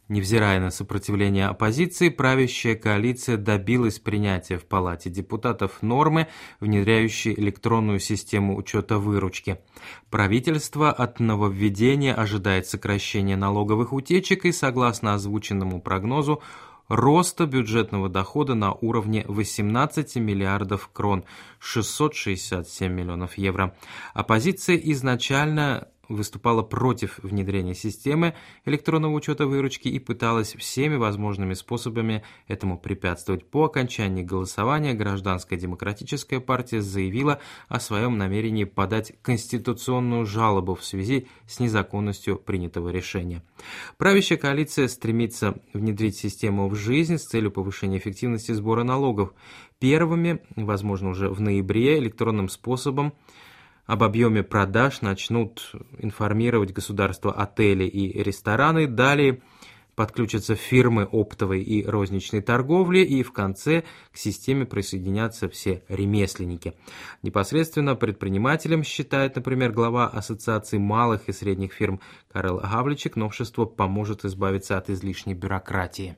Невзирая на сопротивление оппозиции, правящая коалиция добилась принятия в Палате депутатов нормы, внедряющей электронную систему учета выручки. Правительство от нововведения ожидает сокращения налоговых утечек и, согласно озвученному прогнозу, роста бюджетного дохода на уровне 18 миллиардов крон, 667 миллионов евро. Оппозиция изначально выступала против внедрения системы электронного учета выручки и пыталась всеми возможными способами этому препятствовать. По окончании голосования Гражданская демократическая партия заявила о своем намерении подать конституционную жалобу в связи с незаконностью принятого решения. Правящая коалиция стремится внедрить систему в жизнь с целью повышения эффективности сбора налогов. Первыми, возможно, уже в ноябре, электронным способом об объеме продаж начнут информировать государство отели и рестораны, далее подключатся фирмы оптовой и розничной торговли, и в конце к системе присоединятся все ремесленники. Непосредственно предпринимателям, считает, например, глава Ассоциации малых и средних фирм Карел Гавличек, новшество поможет избавиться от излишней бюрократии.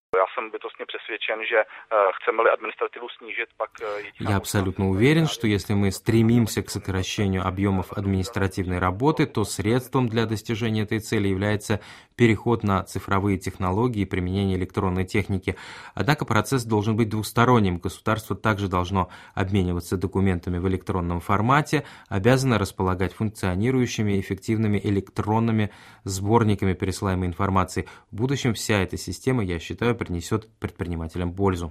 Я абсолютно уверен, что если мы стремимся к сокращению объемов административной работы, то средством для достижения этой цели является переход на цифровые технологии и применение электронной техники. Однако процесс должен быть двусторонним. Государство также должно обмениваться документами в электронном формате, обязано располагать функционирующими эффективными электронными сборниками пересылаемой информации. В будущем вся эта система, я считаю, принесет предпринимателям пользу.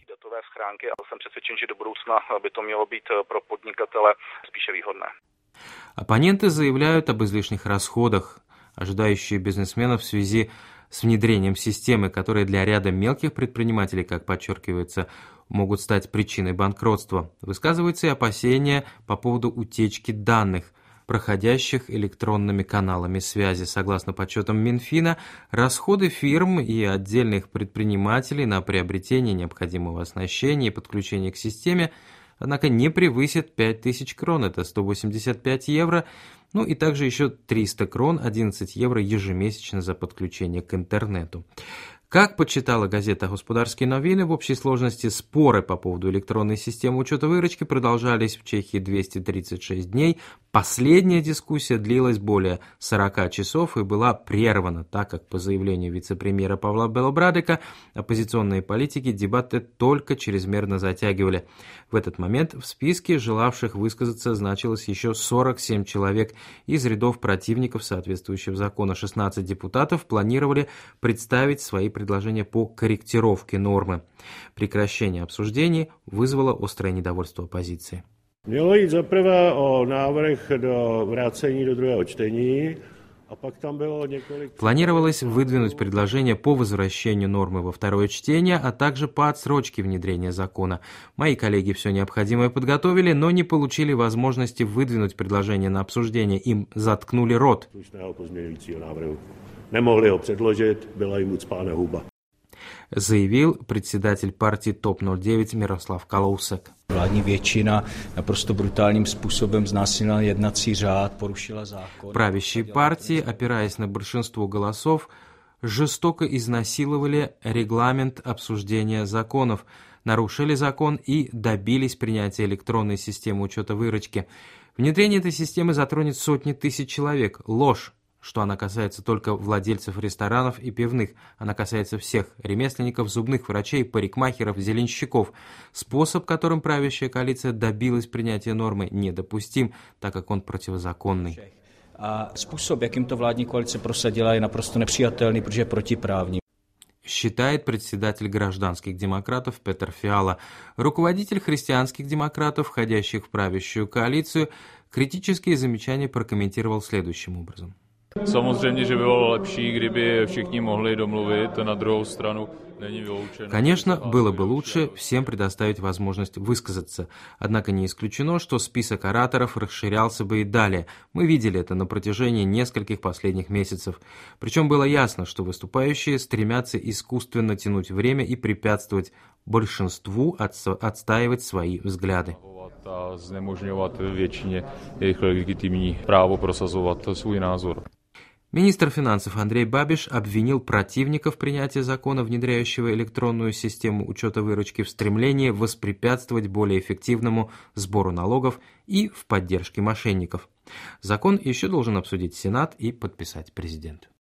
Оппоненты заявляют об излишних расходах, ожидающие бизнесменов в связи с внедрением системы, которые для ряда мелких предпринимателей, как подчеркивается, могут стать причиной банкротства. Высказываются и опасения по поводу утечки данных, проходящих электронными каналами связи. Согласно подсчетам Минфина, расходы фирм и отдельных предпринимателей на приобретение необходимого оснащения и подключение к системе, однако, не превысит 5000 крон, это 185 евро, ну и также еще 300 крон, 11 евро ежемесячно за подключение к интернету. Как подсчитала газета «Господарские новины», в общей сложности споры по поводу электронной системы учета выручки продолжались в Чехии 236 дней. Последняя дискуссия длилась более 40 часов и была прервана, так как, по заявлению вице-премьера Павла Белобрадека, оппозиционные политики дебаты только чрезмерно затягивали. В этот момент в списке желавших высказаться значилось еще 47 человек. Из рядов противников соответствующего закона 16 депутатов планировали представить свои предложения по корректировке нормы. Прекращение обсуждений вызвало острое недовольство оппозиции. Mělo jít zaprvé o návrh do vrácení do druhého čtení, a pak tam bylo několik... Планировалось выдвинуть предложение по возвращению нормы во второе чтение, а также по отсрочке внедрения закона. Мои коллеги все необходимое подготовили, но не получили возможности выдвинуть предложение на обсуждение. Им заткнули рот. Nemohli ho předložit, byla jim ucpána huba. Заявил председатель партии ТОП-09 Мирослав Калоусек. Vládní většina naprosto brutálním způsobem znásilnila jednací řád, porušila zákon. Правящие партии, опираясь на большинство голосов, жестоко изнасиловали регламент обсуждения законов, нарушили закон и добились принятия электронной системы учета выручки. Внедрение этой системы затронет сотни тысяч человек. Ложь, что она касается только владельцев ресторанов и пивных. Она касается всех ремесленников, зубных врачей, парикмахеров, зеленщиков. Способ, которым правящая коалиция добилась принятия нормы, недопустим, так как он противозаконный. A způsob, jakým to vládní koalice prosadila, je naprosto nepřijatelný, protože je protiprávní. Считает председатель гражданских демократов Петр Фиала. Руководитель христианских демократов, входящих в правящую коалицию, критические замечания прокомментировал следующим образом. Samozřejmě, že by bylo lepší, kdyby všichni mohli domluvit, na druhou stranu není vyloučeno. Конечно, было бы лучше всем предоставить возможность высказаться. Однако не исключено, что список ораторов расширялся бы и далее. Мы видели это на протяжении нескольких последних месяцев. Причем было ясно, что выступающие стремятся искусственно тянуть время и препятствовать большинству отстаивать свои взгляды. A znemožňovat většině jejich legitimní právo prosazovat svůj názor. Министр финансов Андрей Бабиш обвинил противников принятия закона, внедряющего электронную систему учета выручки, в стремлении воспрепятствовать более эффективному сбору налогов и в поддержке мошенников. Закон еще должен обсудить Сенат и подписать президент.